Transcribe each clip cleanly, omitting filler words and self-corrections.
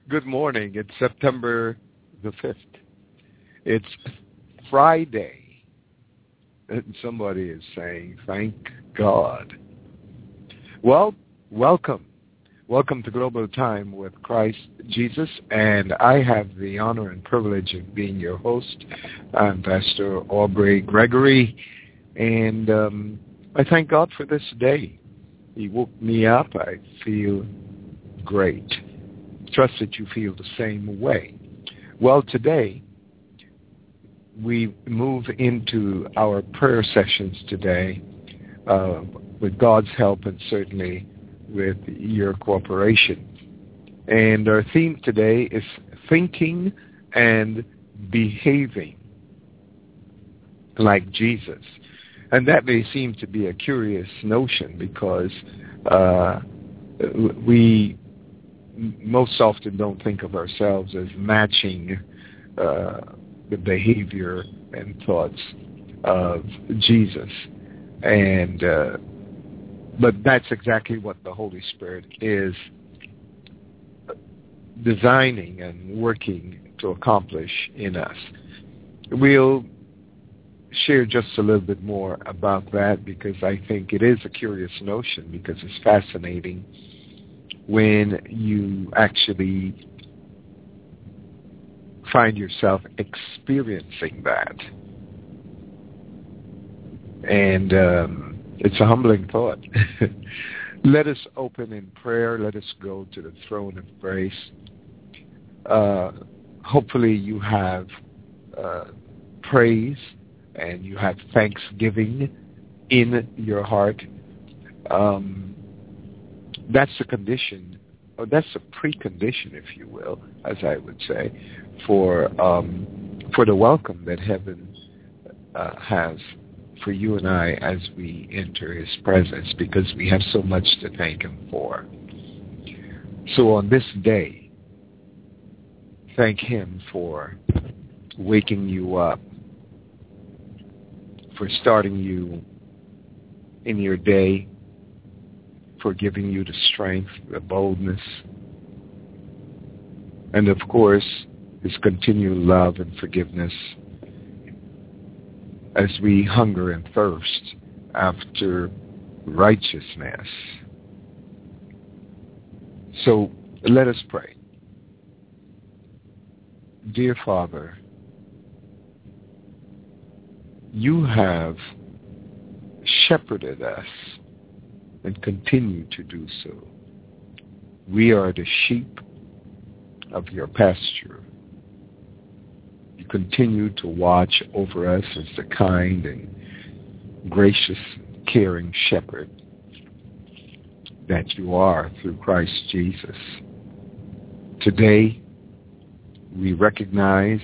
Good morning. It's September the 5th. It's Friday. And somebody is saying, thank God. Well, welcome. Welcome to Global Time with Christ Jesus. And I have the honor and privilege of being your host. I'm Pastor Aubrey Gregory. And I thank God for this day. He woke me up. I feel great. Trust that you feel the same way. Well, today, we move into our prayer sessions today with God's help and certainly with your cooperation. And our theme today is thinking and behaving like Jesus. And that may seem to be a curious notion because we most often don't think of ourselves as matching the behavior and thoughts of Jesus. And but that's exactly what the Holy Spirit is designing and working to accomplish in us. We'll share just a little bit more about that because I think it is a curious notion because it's fascinating when you actually find yourself experiencing that. And it's a humbling thought. Let us open in prayer. Let us go to the throne of grace. Hopefully you have praise and you have thanksgiving in your heart. That's a condition, or that's a precondition, if you will, as I would say, for the welcome that heaven has for you and I as we enter His presence, because we have so much to thank Him for. So on this day, thank Him for waking you up, for starting you in your day, for giving you the strength, the boldness, and of course, His continued love and forgiveness as we hunger and thirst after righteousness. So let us pray. Dear Father, you have shepherded us and continue to do so. We are the sheep of your pasture. You continue to watch over us as the kind and gracious, caring shepherd that you are through Christ Jesus. Today, we recognize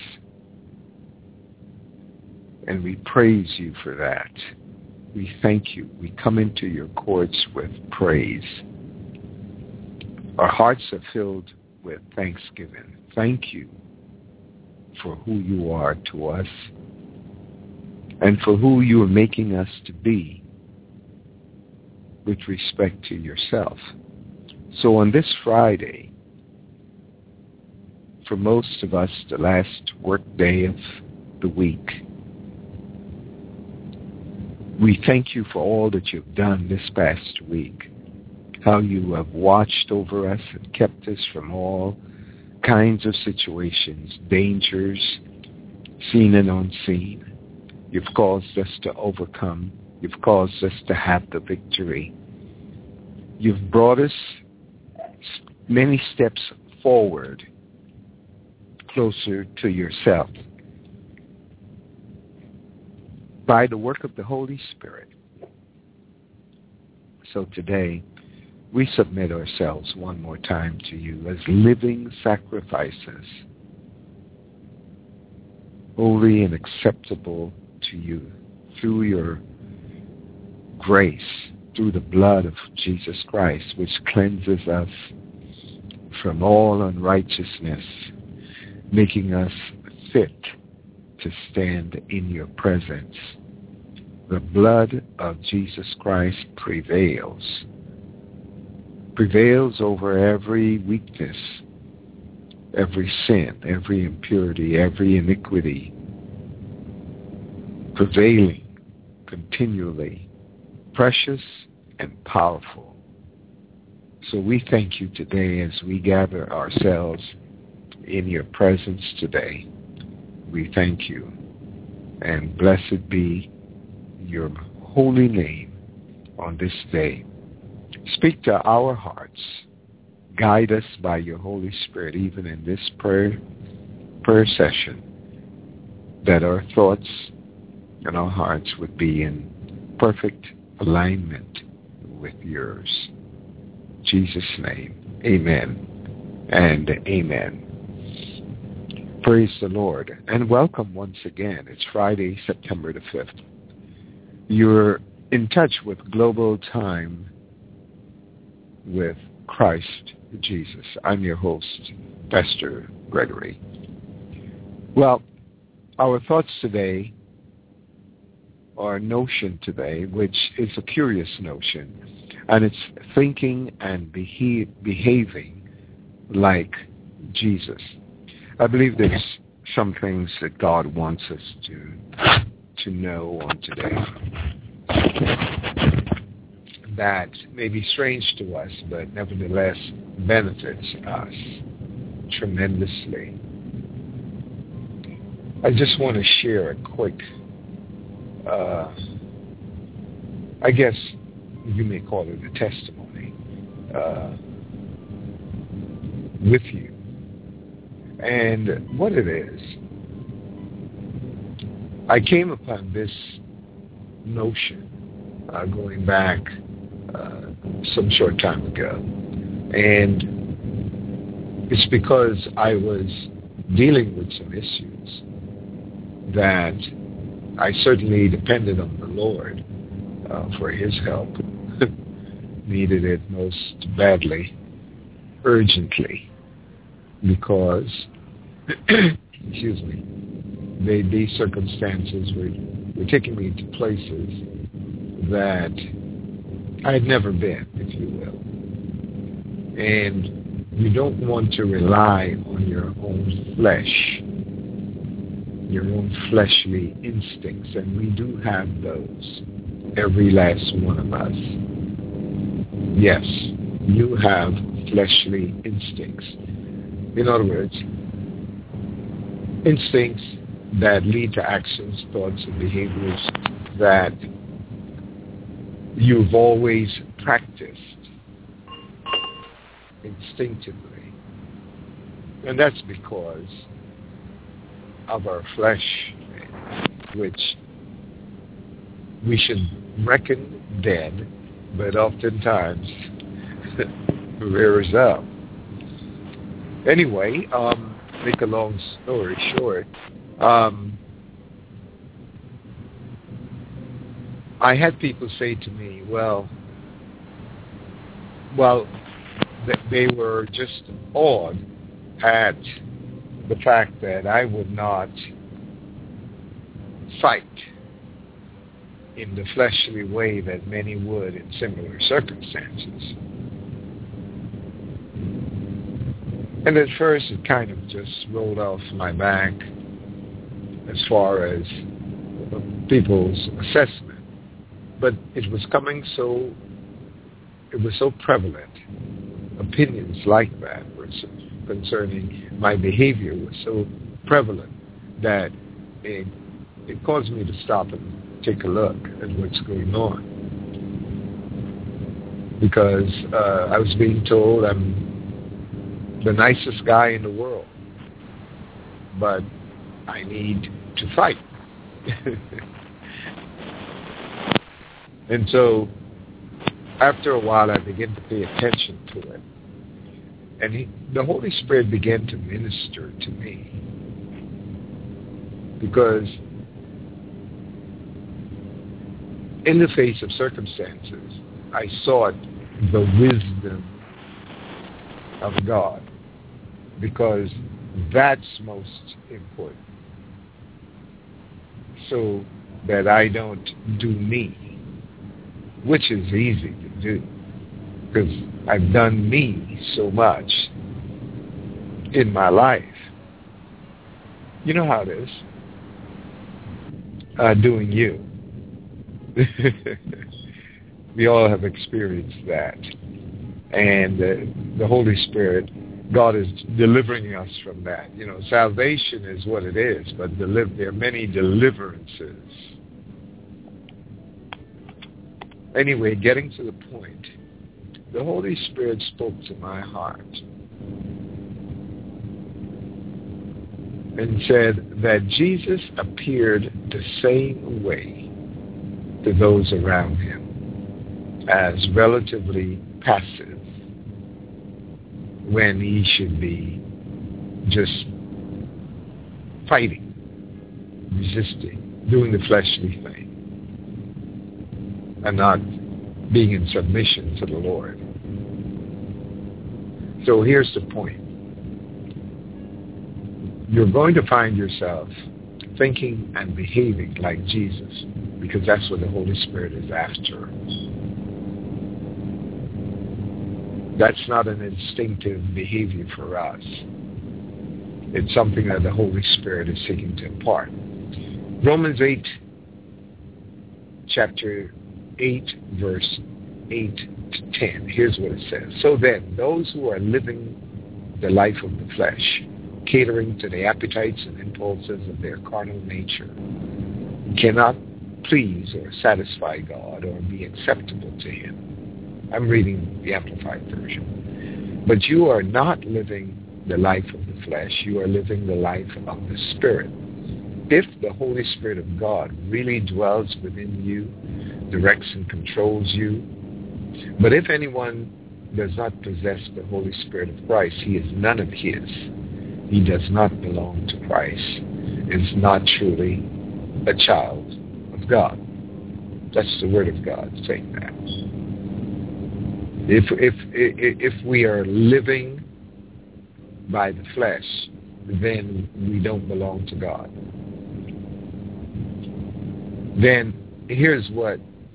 and we praise you for that. We thank you. We come into your courts with praise. Our hearts are filled with thanksgiving. Thank you for who you are to us and for who you are making us to be with respect to yourself. So on this Friday, for most of us, the last work day of the week, we thank you for all that you've done this past week, how you have watched over us and kept us from all kinds of situations, dangers, seen and unseen. You've caused us to overcome. You've caused us to have the victory. You've brought us many steps forward, closer to yourself, by the work of the Holy Spirit. So today, we submit ourselves one more time to you as living sacrifices, holy and acceptable to you through your grace, through the blood of Jesus Christ, which cleanses us from all unrighteousness, making us fit to stand in your presence. The blood of Jesus Christ prevails over every weakness, every sin, every impurity, every iniquity prevailing continually, precious and powerful. So we thank you today as we gather ourselves in your presence today. We thank you, and blessed be your holy name on this day. Speak to our hearts. Guide us by your Holy Spirit, even in this prayer session, that our thoughts and our hearts would be in perfect alignment with yours. In Jesus' name, amen and amen. Praise the Lord, and welcome once again. It's Friday, September the 5th. You're in touch with Global Time with Christ Jesus. I'm your host, Pastor Gregory. Well, our thoughts today, or notion today, which is a curious notion, and it's thinking and behaving like Jesus. I believe there's some things that God wants us to know on today that may be strange to us, but nevertheless benefits us tremendously. I just want to share a quick, I guess you may call it a testimony, with you. And what it is, I came upon this notion going back some short time ago. And it's because I was dealing with some issues that I certainly depended on the Lord for his help. Needed it most badly, urgently, because, excuse me, these circumstances were taking me to places that I had never been, if you will. And you don't want to rely on your own flesh, your own fleshly instincts, and we do have those, every last one of us. Yes, you have fleshly instincts. In other words, instincts that lead to actions, thoughts, and behaviors that you've always practiced instinctively. And that's because of our flesh, which we should reckon dead, but oftentimes rears up. Anyway, make a long story short, I had people say to me, well, they were just awed at the fact that I would not fight in the fleshly way that many would in similar circumstances. And at first it kind of just rolled off my back as far as people's assessment. But it was so prevalent. Opinions like that were concerning my behavior was so prevalent that it caused me to stop and take a look at what's going on. Because I was being told I'm the nicest guy in the world, but I need to fight. And so after a while I began to pay attention to it. And the Holy Spirit began to minister to me. Because in the face of circumstances, I sought the wisdom of God. Because that's most important. So that I don't do me, which is easy to do, because I've done me so much. in my life. You know how it is. Doing you. We all have experienced that. And the Holy Spirit, God is delivering us from that. You know, salvation is what it is, but there are many deliverances. Anyway, getting to the point, the Holy Spirit spoke to my heart and said that Jesus appeared the same way to those around him as relatively passive when he should be just fighting, resisting, doing the fleshly thing, and not being in submission to the Lord. So here's the point. You're going to find yourself thinking and behaving like Jesus, because that's what the Holy Spirit is after. That's not an instinctive behavior for us. It's something that the Holy Spirit is seeking to impart. Romans 8, chapter 8, verse 8 to 10. Here's what it says. So then, those who are living the life of the flesh, catering to the appetites and impulses of their carnal nature, cannot please or satisfy God or be acceptable to him. I'm reading the Amplified Version. But you are not living the life of the flesh. You are living the life of the Spirit. If the Holy Spirit of God really dwells within you, directs and controls you, but if anyone does not possess the Holy Spirit of Christ, he is none of his. He does not belong to Christ, is not truly a child of God. That's the Word of God saying that. If we are living by the flesh, then we don't belong to God. Then here's what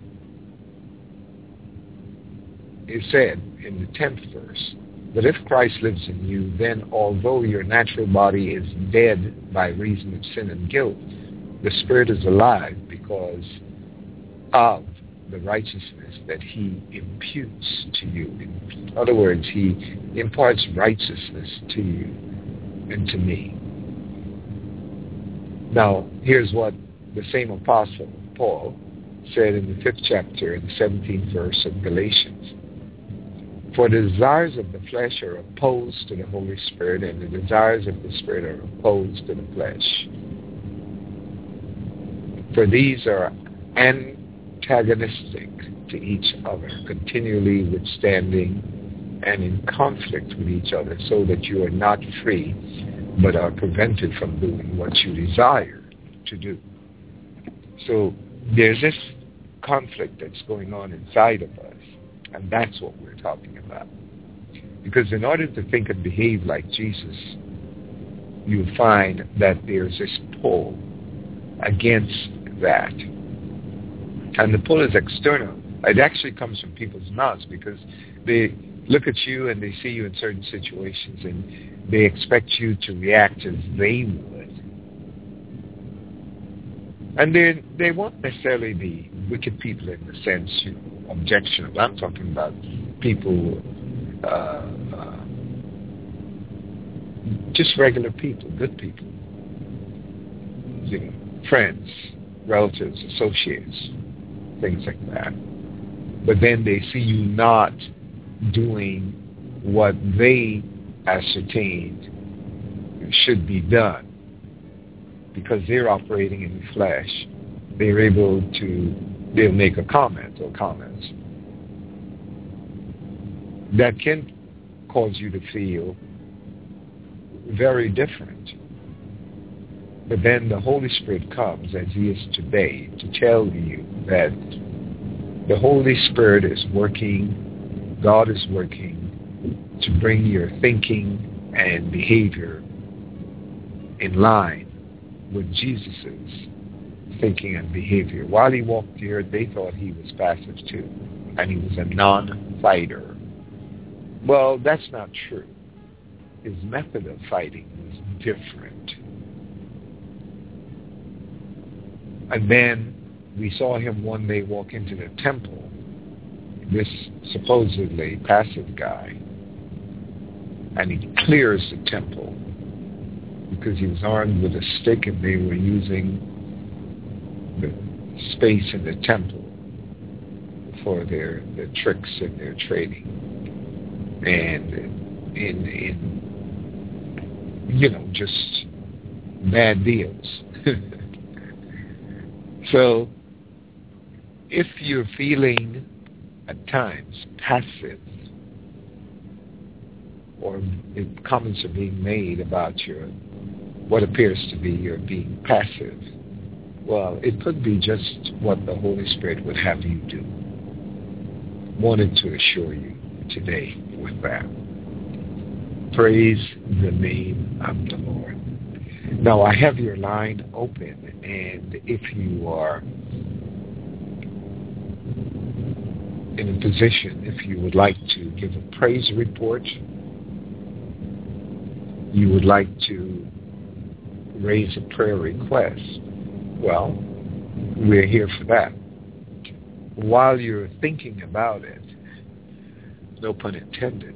is said in the 10th verse. But if Christ lives in you, then although your natural body is dead by reason of sin and guilt, the Spirit is alive because of the righteousness that he imputes to you. In other words, he imparts righteousness to you and to me. Now, here's what the same apostle, Paul, said in the 5th chapter, in the 17th verse of Galatians. For the desires of the flesh are opposed to the Holy Spirit, and the desires of the Spirit are opposed to the flesh. For these are antagonistic to each other, continually withstanding and in conflict with each other, so that you are not free, but are prevented from doing what you desire to do. So there's this conflict that's going on inside of us, and that's what we're talking about. Because in order to think and behave like Jesus, you find that there's this pull against that. And the pull is external. It actually comes from people's mouths, because they look at you and they see you in certain situations and they expect you to react as they would. And they won't necessarily be wicked people in the sense objectionable. I'm talking about people, just regular people, good people, friends, relatives, associates, things like that. But then they see you not doing what they ascertained should be done. Because they're operating in the flesh, they'll make a comment or comments that can cause you to feel very different. But then the Holy Spirit comes, as he is today, to tell you that the Holy Spirit is working, God is working to bring your thinking and behavior in line with Jesus' thinking and behavior. While he walked the earth, they thought he was passive too, and he was a non-fighter. Well, that's not true. his method of fighting was different. And then we saw him one day walk into the temple, this supposedly passive guy, and he clears the temple because he was armed with a stick and they were using the space in the temple for their tricks and their trading. And in just bad deals. So if you're feeling at times passive, or comments are being made about what appears to be your being passive, well, it could be just what the Holy Spirit would have you do. Wanted to assure you today with that. Praise the name of the Lord. Now, I have your line open, and if you are in a position, if you would like to give a praise report, you would like to raise a prayer request, well, we're here for that. While you're thinking about it, no pun intended,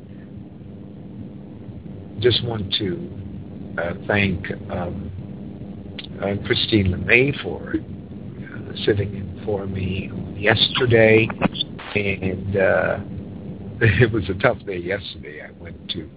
just want to thank Christine LeMay for sitting in for me yesterday. And it was a tough day yesterday. I went to,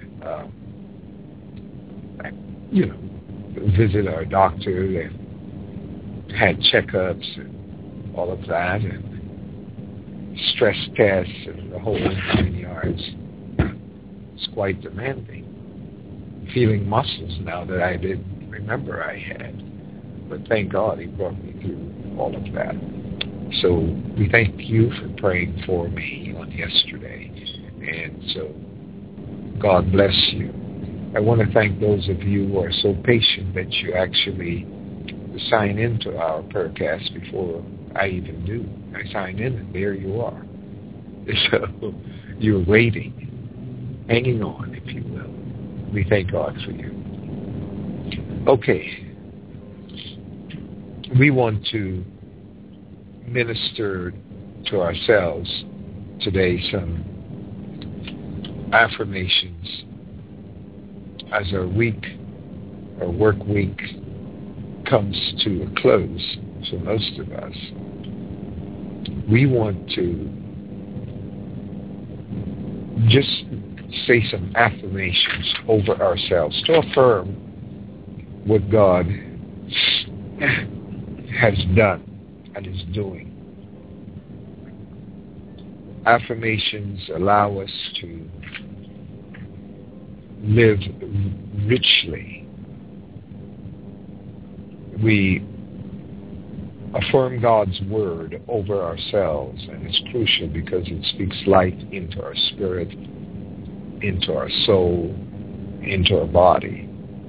visit our doctor and had checkups and all of that, and stress tests and the whole 9 yards. It's quite demanding. Feeling muscles now that I didn't remember I had. But thank God he brought me through all of that. So we thank you for praying for me on yesterday. And so God bless you. I want to thank those of you who are so patient that you actually sign into our Prayercast before I even do. I sign in and there you are. So you're waiting, hanging on, if you will. We thank God for you. Okay. We want to minister to ourselves today some affirmations as our work week comes to a close for most of us. We want to just say some affirmations over ourselves to affirm what God has done and is doing. Affirmations allow us to live richly. We affirm God's word over ourselves, and it's crucial because it speaks life into our spirit, into our soul, into our body.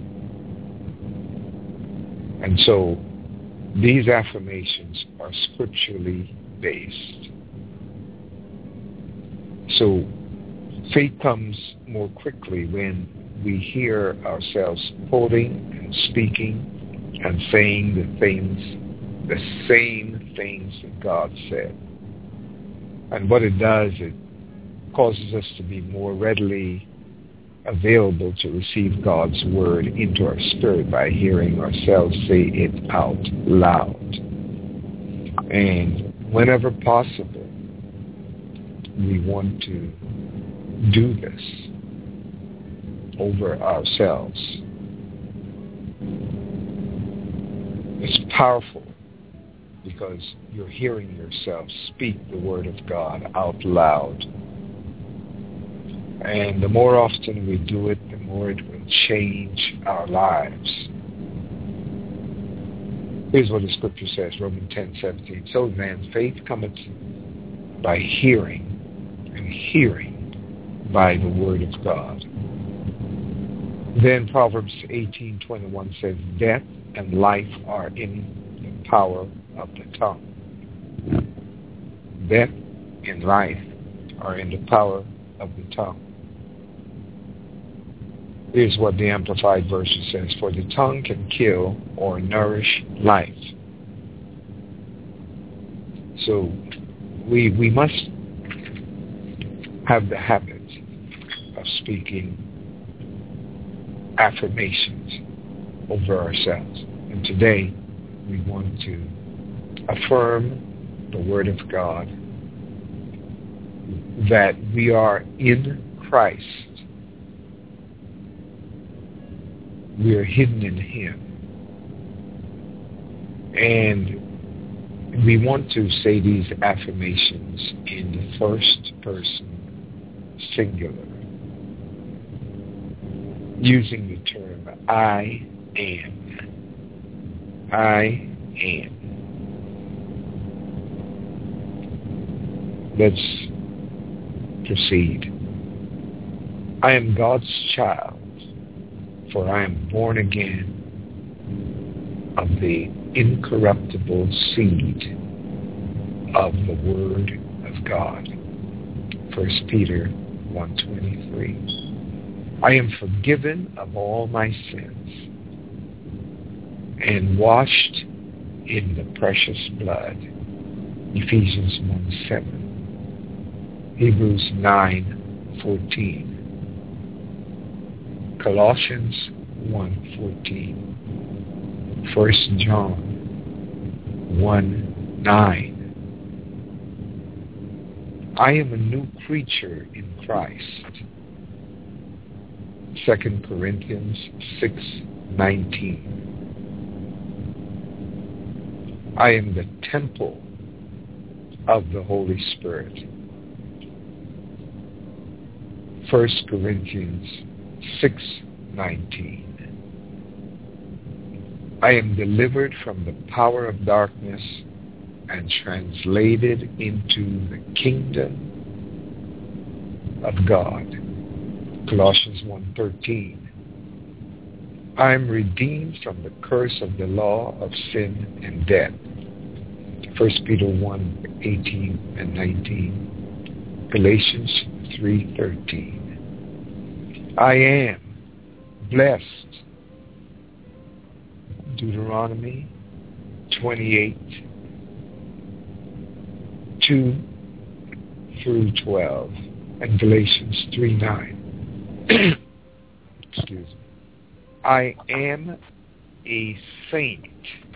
And so these affirmations are scripturally based. So faith comes more quickly when we hear ourselves quoting and speaking and saying the same things that God said. And what it does, it causes us to be more readily available to receive God's word into our spirit by hearing ourselves say it out loud. And whenever possible, we want to do this over ourselves. It's powerful because you're hearing yourself speak the word of God out loud. And the more often we do it, the more it will change our lives. Here's what the scripture says, Romans 10:17. So man's faith cometh by hearing, and hearing by the word of God. Then Proverbs 18:21 says, death and life are in the power of the tongue. Death and life are in the power of the tongue. Here's what the Amplified Version says: for the tongue can kill or nourish life. So we must have the habit of speaking affirmations over ourselves. And today we want to affirm the Word of God that we are in Christ. We are hidden in Him. And we want to say these affirmations in the first person singular, using the term I am. I am. Let's proceed. I am God's child, for I am born again of the incorruptible seed of the Word of God. 1 Peter 1:23. I am forgiven of all my sins and washed in the precious blood. Ephesians 1:7. Hebrews 9:14. Colossians 1:14. 1 John 1:9. I am a new creature in Christ. 2 Corinthians 6:19. I am the temple of the Holy Spirit. 1 Corinthians 6:19. I am delivered from the power of darkness and translated into the kingdom of God. Colossians 1:13. I am redeemed from the curse of the law of sin and death. 1 Peter 1:18 and 19. Galatians 3:13. I am blessed. Deuteronomy 28:2-12, and Galatians 3:9. Excuse me. I am a saint.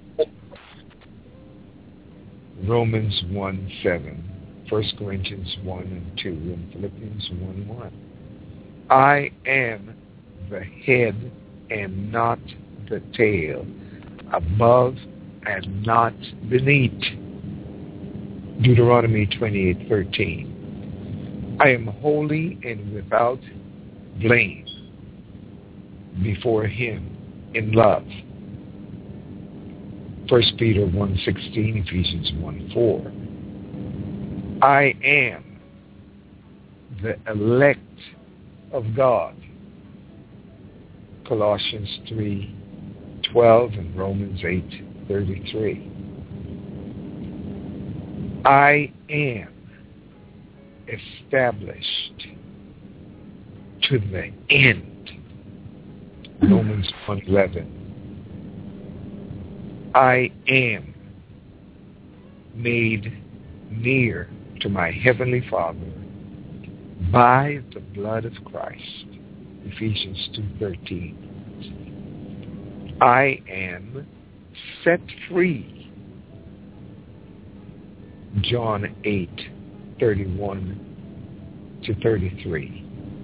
Romans 1:7, 1 Corinthians 1:2, and Philippians 1:1. I am the head and not the tail, above and not beneath. Deuteronomy 28:13. I am holy and without blame before Him in love. 1 Peter 1:16, Ephesians 1:4. I am the elect of God. Colossians 3:12 and Romans 8:33. I am established to the end. Romans 1:11. I am made near to my Heavenly Father by the blood of Christ. Ephesians 2:13. I am set free. John 8:31-33.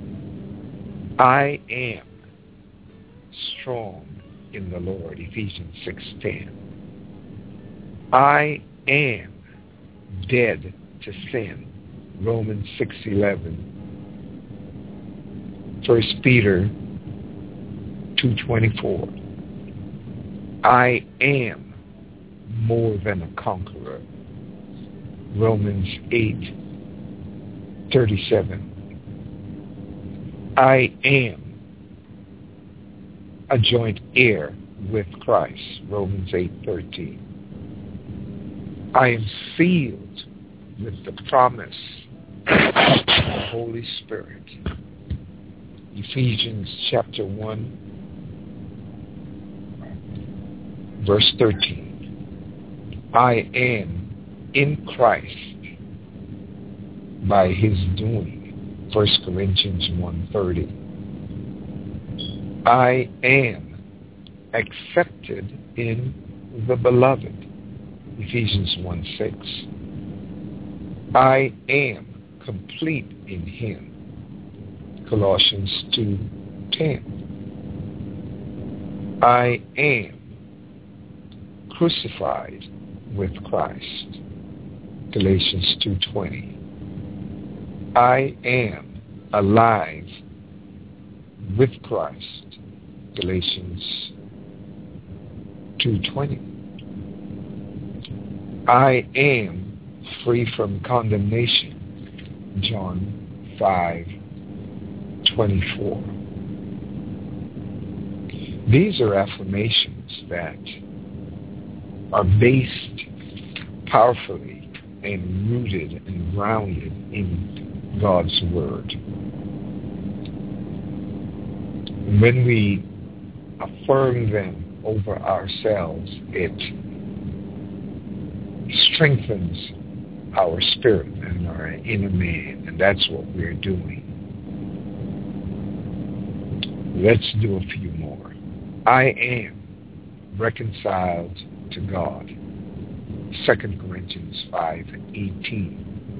I am strong in the Lord. Ephesians 6:10. I am dead to sin. Romans 6:11. 1 Peter 2:24. I am more than a conqueror. Romans 8:37. I am a joint heir with Christ. Romans 8:13. I am sealed with the promise of the Holy Spirit. Ephesians chapter 1, verse 13. I am in Christ by his doing. 1 Corinthians 1:30. I am accepted in the beloved. Ephesians 1:6. I am complete in him. Colossians 2:10. I am crucified with Christ. Galatians 2:20. I am alive with Christ. Galatians 2:20. I am free from condemnation. John 5:24. These are affirmations that are based powerfully and rooted and grounded in God's Word. When we affirm them over ourselves, it strengthens our spirit and our inner man, and that's what we're doing. Let's do a few more. I am reconciled to God. 2 Corinthians 5:18.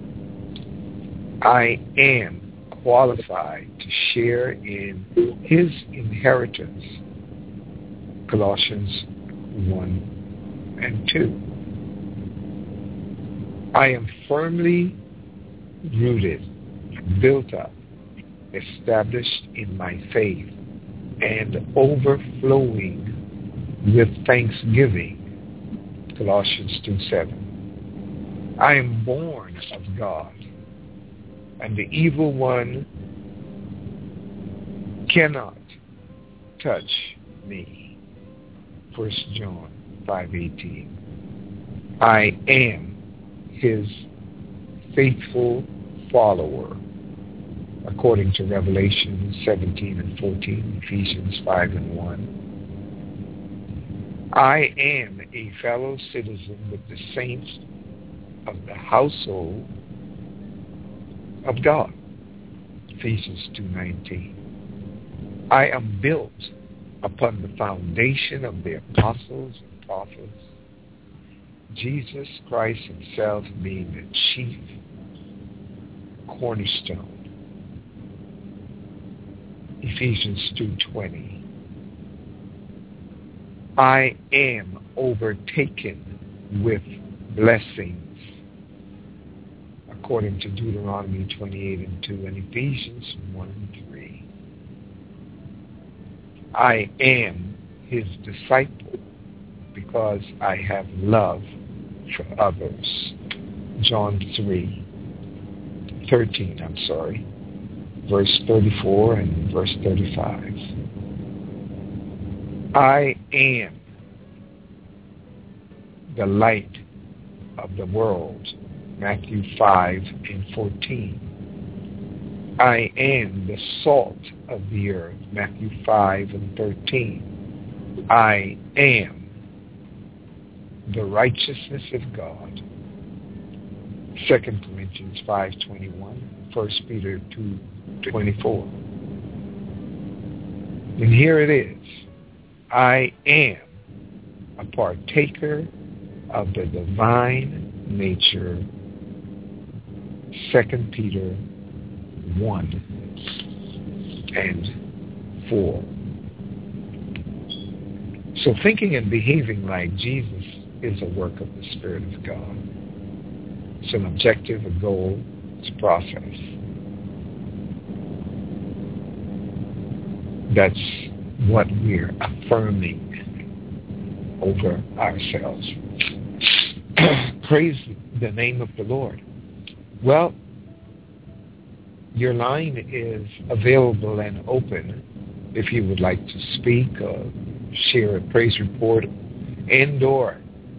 I am qualified to share in his inheritance. Colossians 1:2. I am firmly rooted, built up, established in my faith, and overflowing with thanksgiving. Colossians 2:7. I am born of God, and the evil one cannot touch me. 1 John 5:18. I am his faithful follower, according to Revelation 17:14, Ephesians 5:1. I am a fellow citizen with the saints of the household of God. Ephesians 2:19. I am built upon the foundation of the apostles and prophets, Jesus Christ himself being the chief cornerstone. Ephesians 2:20. I am overtaken with blessings, according to Deuteronomy 28:2 and Ephesians 1:3. I am his disciple because I have love for others. John 3:13, verse 34 and verse 35. I am the light of the world. Matthew 5:14. I am the salt of the earth. Matthew 5:13. I am the righteousness of God. 2 Corinthians 5:21. 1 Peter 2:24. And here it is. I am a partaker of the divine nature. 2 Peter 1:4. So thinking and behaving like Jesus is a work of the Spirit of God. It's an objective, a goal, it's a process. That's what we're affirming over ourselves. Praise the name of the Lord. Well, your line is available and open if you would like to speak or share a praise report and or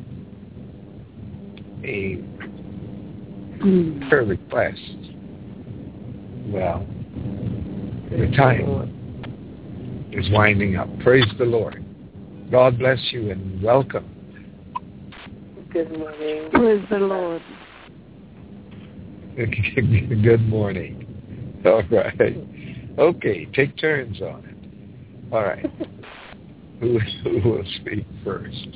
a prayer request. Well, The time is winding up. Praise the Lord. God bless you and welcome. Good morning. Praise the Lord. Good morning. All right. Okay, take turns on it. All right. Who will speak first?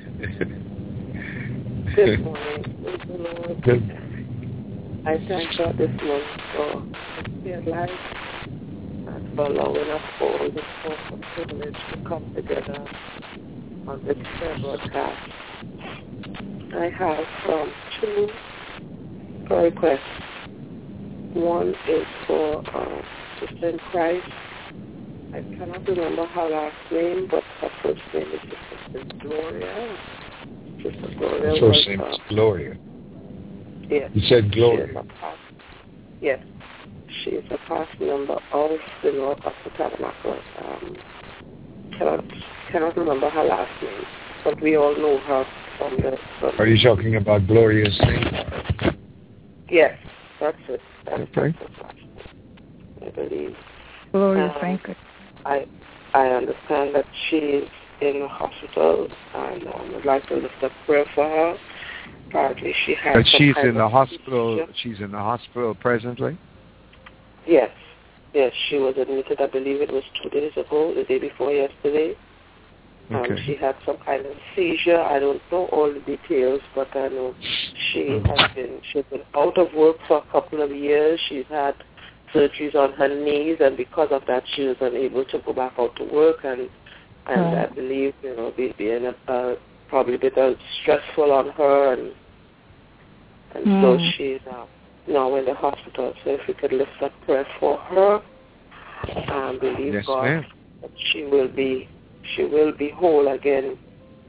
Good morning. Praise the Lord. Good morning. I thank God this morning for His life and for allowing us all this awesome privilege to come together on this prayer broadcast. I have two prayer requests. One is for Sister in Christ. I cannot remember her last name, but her first name is Sister Gloria. Sister Gloria. Her first name is Gloria. Yes. You said Gloria. Yes. She is a past member of the North of the Tabernacle. Cannot remember her last name, but we all know her from the... Are you talking about Gloria St. Yes, that's it. That's okay. I believe. Gloria St. I understand that she is in the hospital, and I would like to lift up prayer for her. Apparently she has... But she's in the hospital. She's in the hospital presently? Yes. Yes, she was admitted, I believe it was 2 days ago, the day before yesterday. Okay. She had some kind of seizure. I don't know all the details, but I know she's been out of work for a couple of years. She's had surgeries on her knees, and because of that, she was unable to go back out to work. And I believe, being probably a bit stressful on her, and so she's now in the hospital. So if we could lift up prayer for her, and believe yes, God ma'am. that she will be whole again.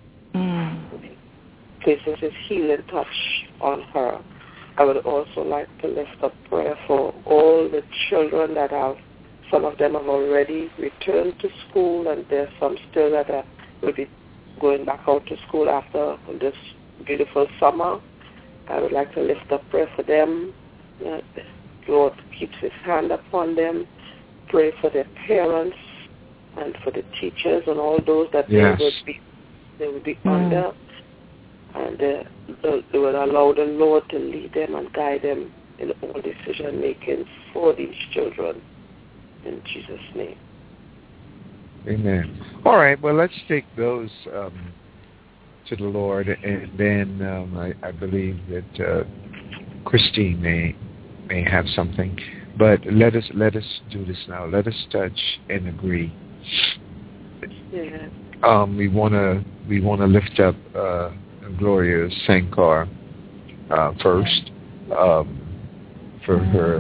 Places His healing touch on her. I would also like to lift up prayer for all the children that some of them have already returned to school, and there's some still that will be going back out to school after this beautiful summer. I would like to lift up prayer for them. Lord keeps His hand upon them. Pray for their parents and for the teachers and all those that they will be under, and they will allow the Lord to lead them and guide them in all decision making for these children. In Jesus' name. Amen. All right. Well, let's take those to the Lord, and then I believe that Christine may have something. But let us do this now. Let us touch and agree. Yeah. We want to lift up Gloria Sankar first for her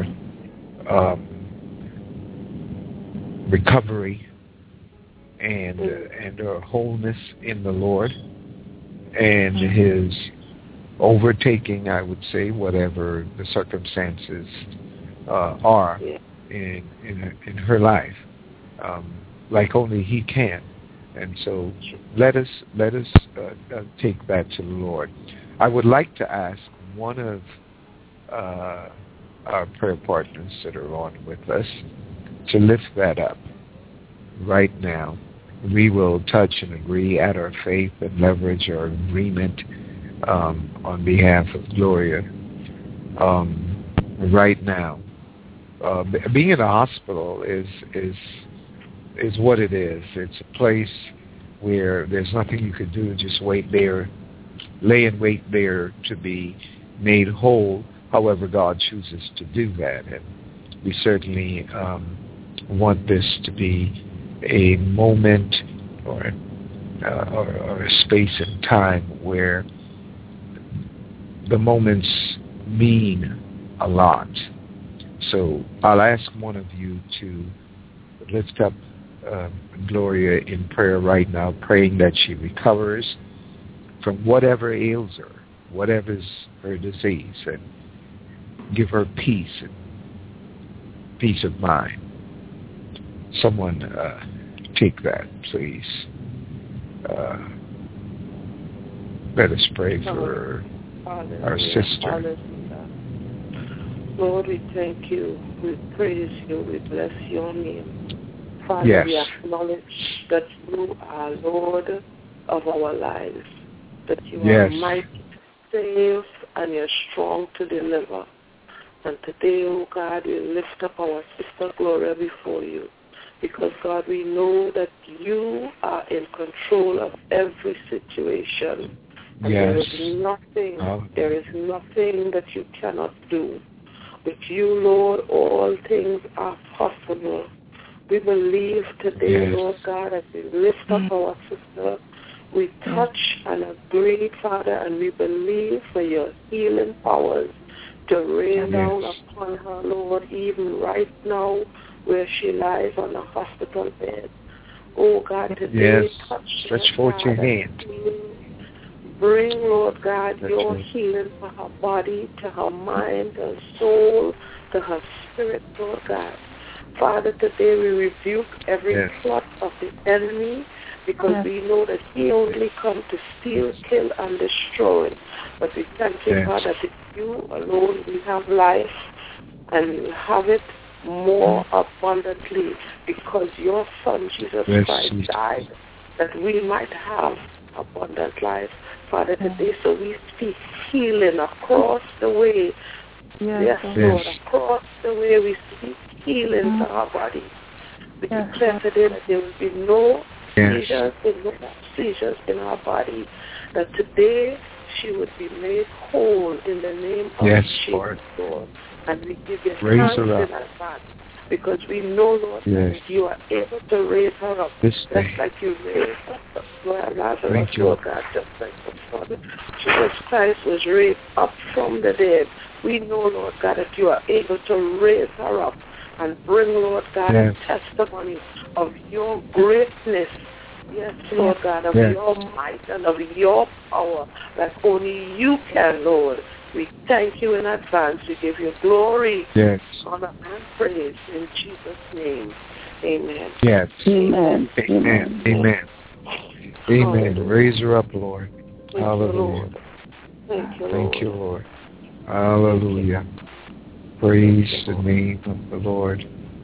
recovery and her wholeness in the Lord, and His overtaking, I would say, whatever the circumstances are in her life, like only He can. And so let us take that to the Lord. I would like to ask one of our prayer partners that are on with us to lift that up right now. We will touch and agree, add our faith, and leverage our agreement on behalf of Gloria right now. Being in a hospital is what it is. It's a place where there's nothing you could do. Just wait there, lay in wait there to be made whole, however God chooses to do that. And we certainly want this to be a moment or a space in time where the moments mean a lot. So I'll ask one of you to lift up Gloria in prayer right now, praying that she recovers from whatever ails her, whatever's her disease, and give her peace and peace of mind. Someone take that, please. Let us pray for our sister. Lord, we thank you, we praise you, we bless your name. Father, Yes. we acknowledge that you are Lord of our lives, that you Yes. are mighty to save and you're strong to deliver. And today, oh God, we lift up our sister Gloria before you, because, God, we know that you are in control of every situation. And Yes. there is nothing that you cannot do. With you, Lord, all things are possible. We believe today, Yes. Lord God, as we lift up our sister, we touch and agree, Father, and we believe for your healing powers to rain down upon her, Lord, even right now where she lies on the hospital bed. Oh, God, today, touch Stretch forth your hand. Bring, Lord God, your healing to her body, to her mind, her soul, to her spirit, Lord God. Father, today we rebuke every plot of the enemy, because we know that he only comes to steal, kill, and destroy. But we thank you, Father, that you alone we have life, and we have it more abundantly, because your Son, Jesus Christ, died that we might have abundant life. Father, today, so we speak healing across the way. Yes, Lord, across the way we speak healing to our body. We declare today that there will be no seizures in our body, that today she would be made whole in the name of Jesus, Lord. And we give you thanks in advance, because we know, Lord, that you are able to raise her up, just like you raised up Lazarus, Lord God, just like the Father Jesus Christ was raised up from the dead. We know, Lord God, that you are able to raise her up and bring, Lord God, a testimony of your greatness. Yes, Lord God, of your might and of your power, that only you can, Lord. We thank you in advance. We give you glory, honor, and praise in Jesus' name. Amen. Yes. Amen. Amen. Amen. Amen. Raise her up, Lord. Hallelujah. Thank you, Lord. Thank you, Lord. Hallelujah. Praise the name of the Lord.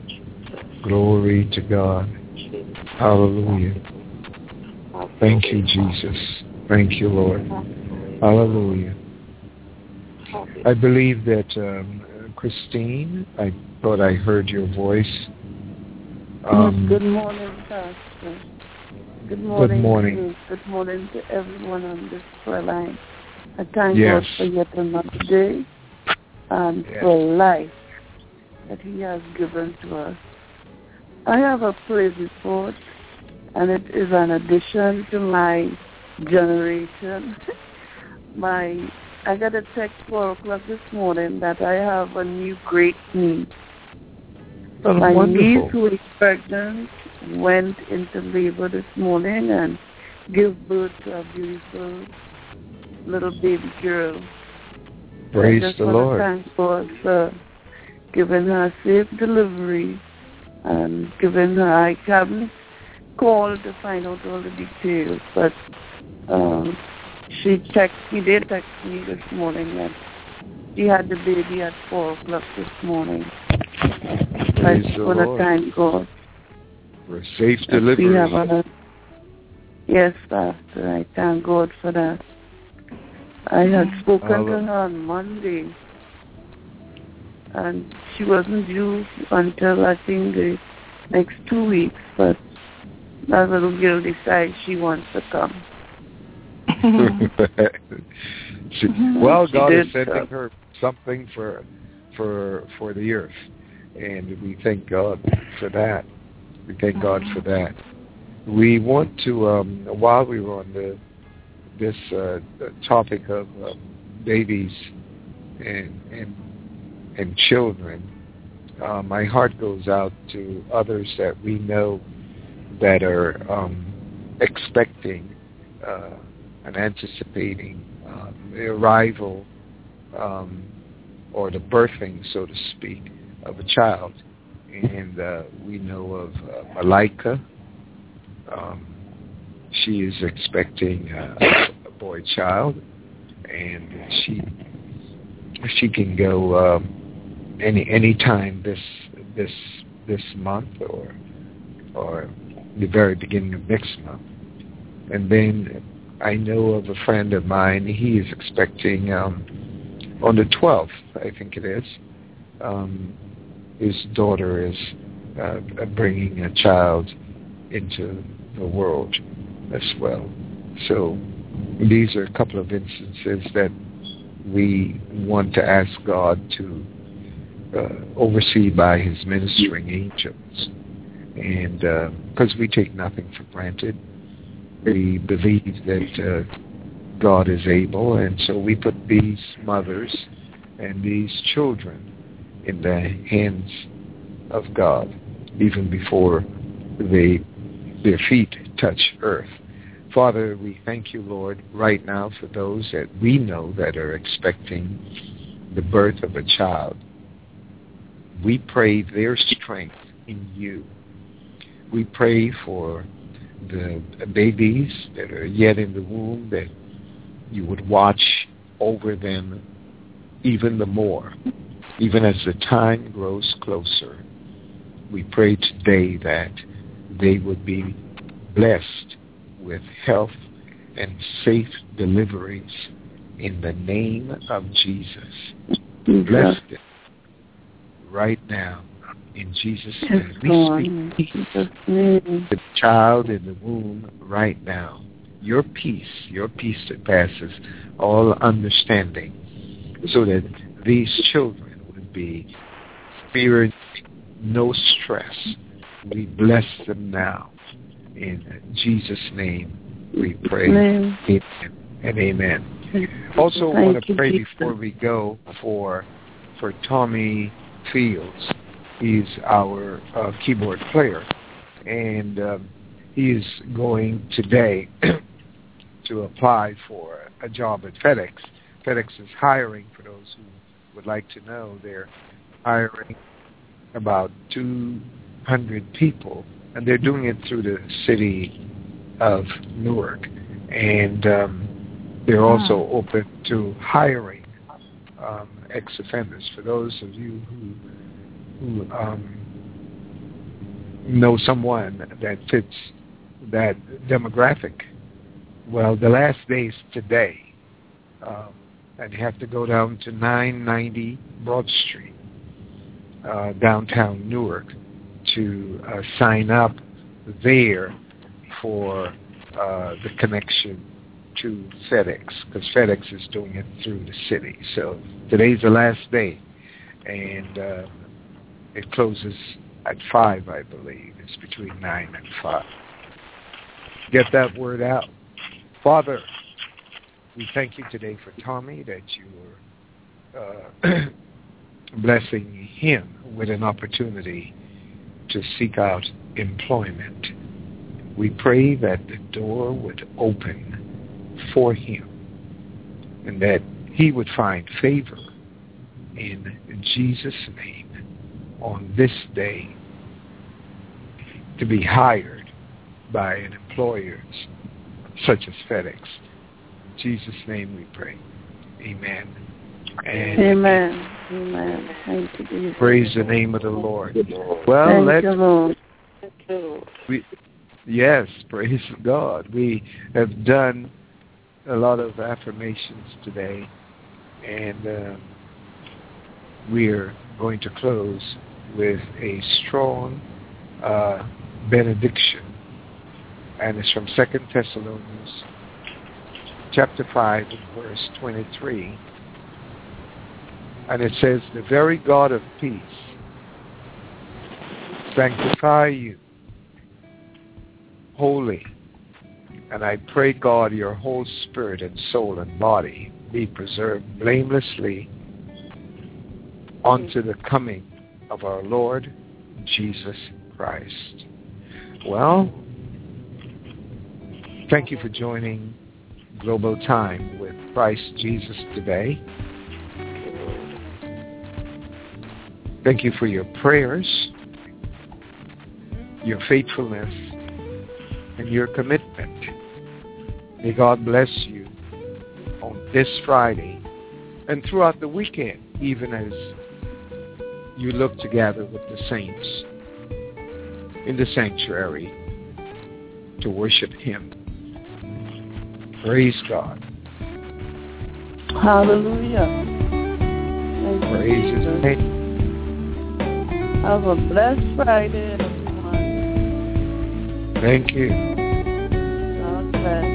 Glory to God. Hallelujah. Thank you, Jesus. Thank you, Lord. Hallelujah. I believe that, Christine, I thought I heard your voice. Good morning, Pastor. Good morning. Good morning. Good morning to everyone on this prayer line. I thank God for yet another day and for life that He has given to us. I have a praise report, and it is an addition to my generation. I got a text 4 o'clock this morning that I have a new great niece. My niece, who is pregnant, went into labor this morning and gave birth to a beautiful little baby girl. Praise the Lord. I just want to thank God for giving her a safe delivery and giving her, I haven't called to find out all the details, but she did text me this morning that she had the baby at 4 o'clock this morning. I just want to thank God for a safe delivery. Yes, Pastor, I thank God for that. I had spoken to her on Monday, and she wasn't due until I think the next 2 weeks, but that little girl decided she wants to come. Well, God is sending her something for the earth, and we thank God for that. We thank God for that. We want to, while we were on this topic of babies and children, my heart goes out to others that we know that are expecting and anticipating the arrival or the birthing, so to speak, of a child. And we know of Malika. She is expecting a boy child, and she can go any time this month or the very beginning of next month. And then I know of a friend of mine, he is expecting on the 12th, I think it is, his daughter is bringing a child into the world as well. So these are a couple of instances that we want to ask God to oversee by his ministering angels. And because we take nothing for granted, we believe that God is able, and so we put these mothers and these children in the hands of God, even before their feet touch earth. Father, we thank you, Lord, right now for those that we know that are expecting the birth of a child. We pray their strength in you. We pray for the babies that are yet in the womb, that you would watch over them even the more, even as the time grows closer. We pray today that they would be blessed with health and safe deliveries in the name of Jesus. Bless them right now. In Jesus' name, we speak peace to the child in the womb right now. Your peace that passes all understanding, so that these children would be experiencing no stress. We bless them now. In Jesus' name we pray. Amen and amen. Also want to pray before we go for Tommy Fields. He's our keyboard player, and he is going today to apply for a job at FedEx. FedEx is hiring, for those who would like to know, they're hiring about 200 people, and they're doing it through the city of Newark. And they're also open to hiring ex-offenders. For those of you who know someone that fits that demographic, well, the last day is today. And you have to go down to 990 Broad Street, downtown Newark, to sign up there for the connection to FedEx, because FedEx is doing it through the city. So today's the last day, and it closes at 5, I believe. It's between 9 and 5. Get that word out. Father, we thank you today for Tommy, that you are blessing him with an opportunity to seek out employment. We pray that the door would open for him and that he would find favor in Jesus' name on this day to be hired by an employer such as FedEx. In Jesus' name we pray. Amen. And amen. Amen. Thank you. Praise the name of the Lord. Well, Thank you, Lord. Yes, praise God. We have done a lot of affirmations today, and we're going to close with a strong benediction, and it's from 2 Thessalonians chapter 5 and verse 23, and it says, "The very God of peace sanctify you wholly, and I pray, God, your whole spirit and soul and body be preserved blamelessly unto the coming of our Lord Jesus Christ." Well, thank you for joining Global Time with Christ Jesus today. Thank you for your prayers, your faithfulness, and your commitment. May God bless you on this Friday and throughout the weekend, even as you look together with the saints in the sanctuary to worship Him. Praise God. Hallelujah. Praise His name. Have a blessed Friday, everyone. Thank you. God bless.